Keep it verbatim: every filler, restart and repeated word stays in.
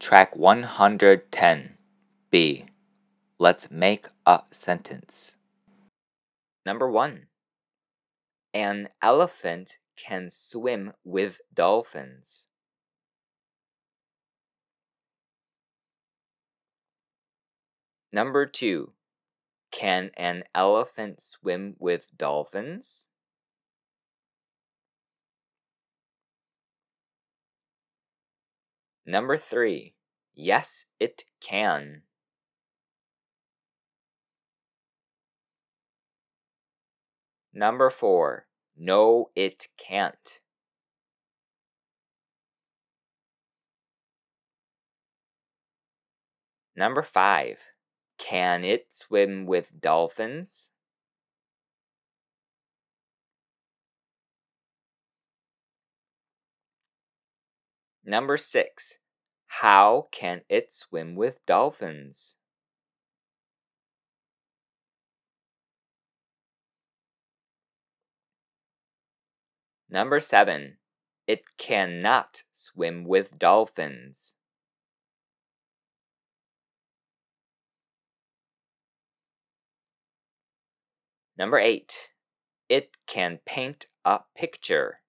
Track one hundred ten. B. Let's make a sentence. Number one. An elephant can swim with dolphins. Number two. Can an elephant swim with dolphins? Number three. Yes, it can. Number four. No, it can't. Number five. Can it swim with dolphins? Number six. How can it swim with dolphins? Number seven. It cannot swim with dolphins. Number eight. It can paint a picture.